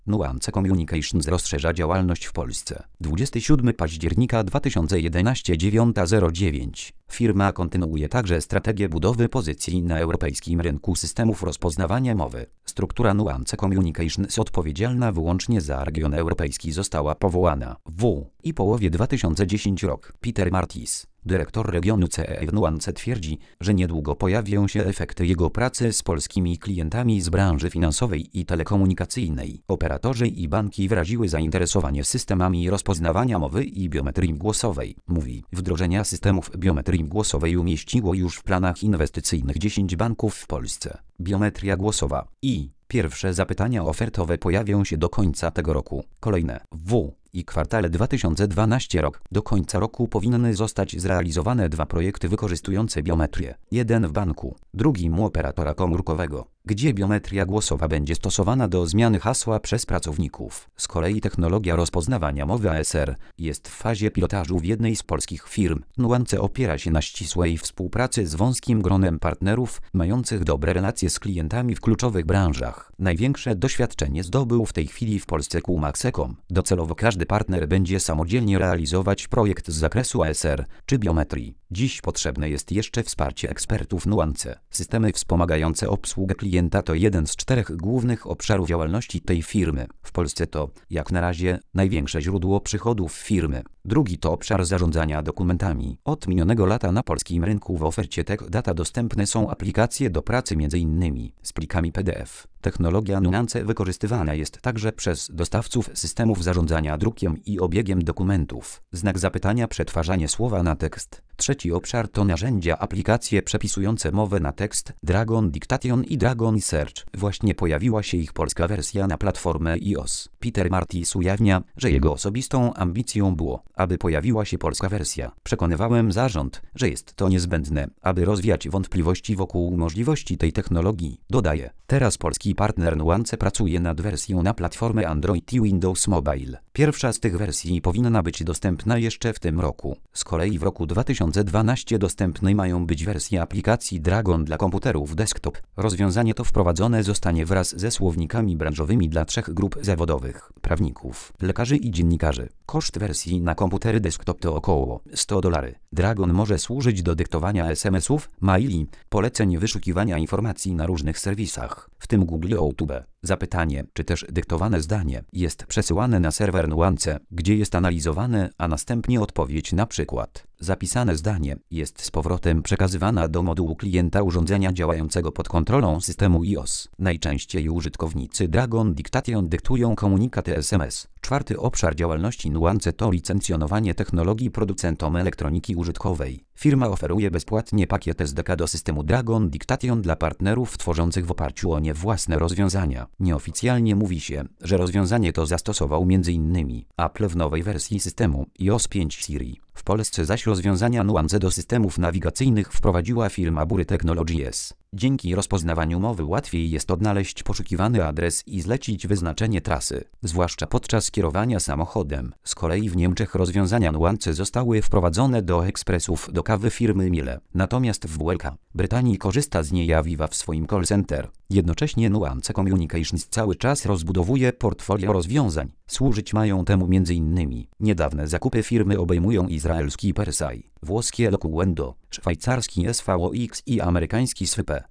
Nuance Communications rozszerza działalność w Polsce. 27 października 2011 9:09. Firma kontynuuje także strategię budowy pozycji na europejskim rynku systemów rozpoznawania mowy. Struktura Nuance Communications odpowiedzialna wyłącznie za region europejski została powołana w połowie 2010 rok. Peter Martis, dyrektor regionu CEE w Nuance, twierdzi, że niedługo pojawią się efekty jego pracy z polskimi klientami z branży finansowej i telekomunikacyjnej. Operatorzy i banki wyraziły zainteresowanie systemami rozpoznawania mowy i biometrii głosowej. Mówi, wdrożenia systemów biometrii głosowej umieściło już w planach inwestycyjnych 10 banków w Polsce. Biometria głosowa pierwsze zapytania ofertowe pojawią się do końca tego roku. Kolejne i kwartale 2012 rok. Do końca roku powinny zostać zrealizowane 2 projekty wykorzystujące biometrię. Jeden w banku, drugim u operatora komórkowego, gdzie biometria głosowa będzie stosowana do zmiany hasła przez pracowników. Z kolei technologia rozpoznawania mowy ASR jest w fazie pilotażu w jednej z polskich firm. Nuance opiera się na ścisłej współpracy z wąskim gronem partnerów, mających dobre relacje z klientami w kluczowych branżach. Największe doświadczenie zdobył w tej chwili w Polsce Maxecom. Docelowo każdy partner będzie samodzielnie realizować projekt z zakresu ASR czy biometrii. Dziś potrzebne jest jeszcze wsparcie ekspertów Nuance. Systemy wspomagające obsługę klienta to jeden z 4 głównych obszarów działalności tej firmy. W Polsce to, jak na razie, największe źródło przychodów firmy. Drugi to obszar zarządzania dokumentami. Od minionego lata na polskim rynku w ofercie Tech Data dostępne są aplikacje do pracy m.in. z plikami PDF. Technologia Nuance wykorzystywana jest także przez dostawców systemów zarządzania drukiem i obiegiem dokumentów. Znak zapytania, przetwarzanie słowa na tekst. Trzeci obszar to narzędzia, aplikacje przepisujące mowę na tekst, Dragon Dictation i Dragon Search. Właśnie pojawiła się ich polska wersja na platformę iOS. Peter Martis ujawnia, że jego osobistą ambicją było, aby pojawiła się polska wersja. Przekonywałem zarząd, że jest to niezbędne, aby rozwiać wątpliwości wokół możliwości tej technologii. Dodaje, teraz polski partner Nuance pracuje nad wersją na platformę Android i Windows Mobile. Pierwsza z tych wersji powinna być dostępna jeszcze w tym roku. Z kolei w roku 2012 dostępne mają być wersje aplikacji Dragon dla komputerów desktop. Rozwiązanie to wprowadzone zostanie wraz ze słownikami branżowymi dla 3 grup zawodowych: prawników, lekarzy i dziennikarzy. Koszt wersji na komputery desktop to około $100. Dragon może służyć do dyktowania SMS-ów, maili, poleceń wyszukiwania informacji na różnych serwisach, w tym Google YouTube. Zapytanie, czy też dyktowane zdanie, jest przesyłane na serwer Nuance, gdzie jest analizowane, a następnie odpowiedź, na przykład zapisane zdanie, jest z powrotem przekazywana do modułu klienta urządzenia działającego pod kontrolą systemu iOS. Najczęściej użytkownicy Dragon Dictation dyktują komunikaty SMS. Czwarty obszar działalności Nuance to licencjonowanie technologii producentom elektroniki użytkowej. Firma oferuje bezpłatnie pakiet SDK do systemu Dragon Dictation dla partnerów tworzących w oparciu o nie własne rozwiązania. Nieoficjalnie mówi się, że rozwiązanie to zastosował m.in. Apple w nowej wersji systemu iOS 5 Siri. W Polsce zaś rozwiązania Nuance do systemów nawigacyjnych wprowadziła firma Bury Technologies. Dzięki rozpoznawaniu mowy łatwiej jest odnaleźć poszukiwany adres i zlecić wyznaczenie trasy, zwłaszcza podczas kierowania samochodem. Z kolei w Niemczech rozwiązania Nuance zostały wprowadzone do ekspresów do kawy firmy Miele. Natomiast w Brytanii korzysta z niej Aviva w swoim call center. Jednocześnie Nuance Communications cały czas rozbudowuje portfolio rozwiązań. Służyć mają temu m.in. niedawne zakupy firmy obejmują izraelski Persai, włoskie Locuendo, szwajcarski SVOX i amerykański Swype.